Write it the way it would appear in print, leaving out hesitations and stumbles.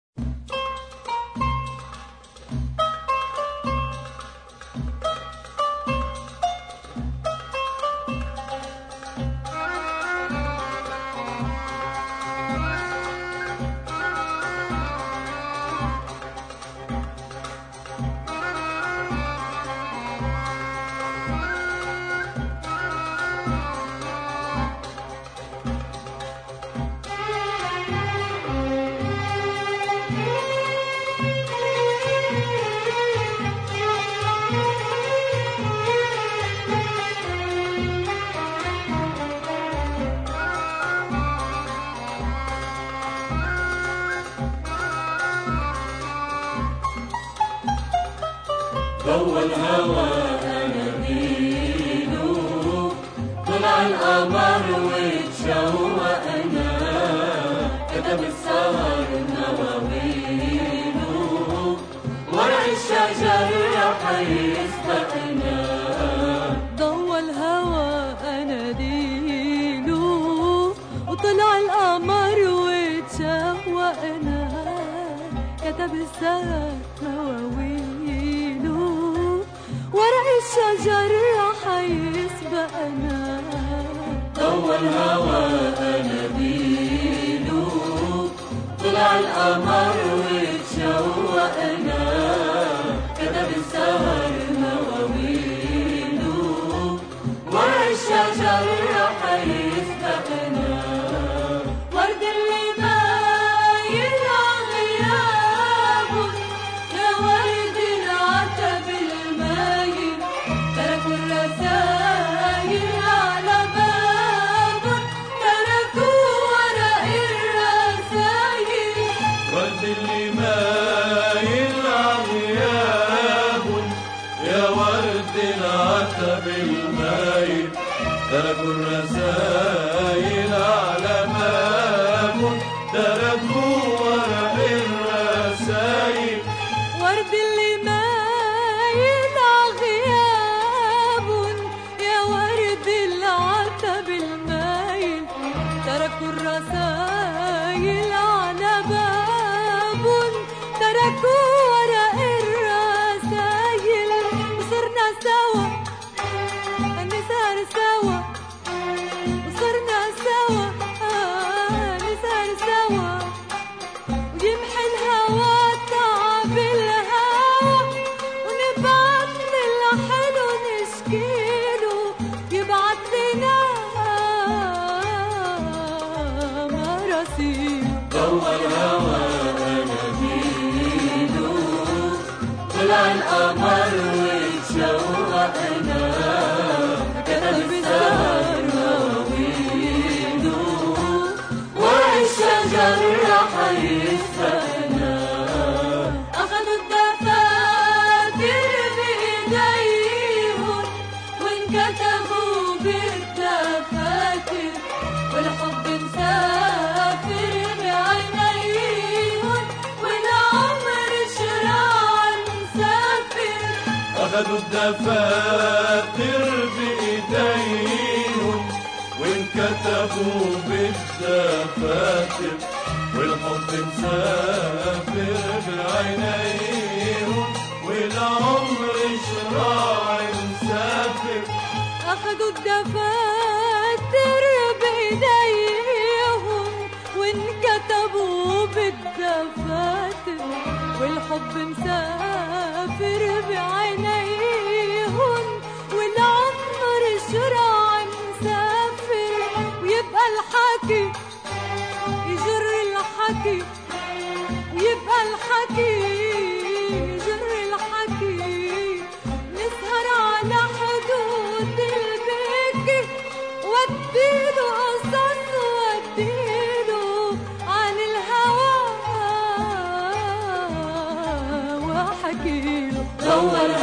ضوى الهوى أناديله، طلع القمر واتشوقنا، كتب السهر نواويله، ورق الشجر رح يسبقنا. ضوى الهوى أناديله، وطلع القمر واتشوقنا، كتب السهر نواويله، ورق الشجر رح يسبقنا. ضوى الهوى أناديله، طلع القمر واتشوقنا، كتب السهر مواويله، ورق الشجر رح يسبقنا. ورد اللي مايل عغيابه، يا ورد العتب المايل، تركوا الرسايل على بابه، تركوا ورق الرسايل. ورد اللي مايل عغيابه، يا ورد العتب المايل، تركوا الرسايل على بابه، تركوا ورق الرسايل. ورد اللي مايل عغياب، يا ورد العتب المايل، تركوا الرسايل على باب، تركوا ورق الرسايل. وصرنا سوا نسهر سوا، وصرنا سوا نسهر سوا، ويمحي الهوى تعب الهوى، ونبعت للحلو نشكيله، يبعت لنا مراسيل. ضوى الهوى أناديله، طلع القمر واتشوقنا، كتب السهر مواويله، ورق الشجر رح يسبقنا. أخذوا الدفاتر بإيديهم، وانكتبوا بالدفاتر، والحب مسافر بعينيهم، والعمر شراع مسافر. أخذوا الدفاتر بإيديهم، وانكتبوا بالدفاتر، والحب مسافر بعينيهم، والعمر شراع مسافر. أخذوا الدفاتر بإيديهم، وانكتبوا بالدفاتر، والحب مسافر بعينيهم، والعمر شراع مسافر. ويبقى الحكي يجر الحكي، ويبقى الحكي يجر الحكي، نسهر على حدود البكي، وديله قصص وديله عن الهوى وحكيله. ضوى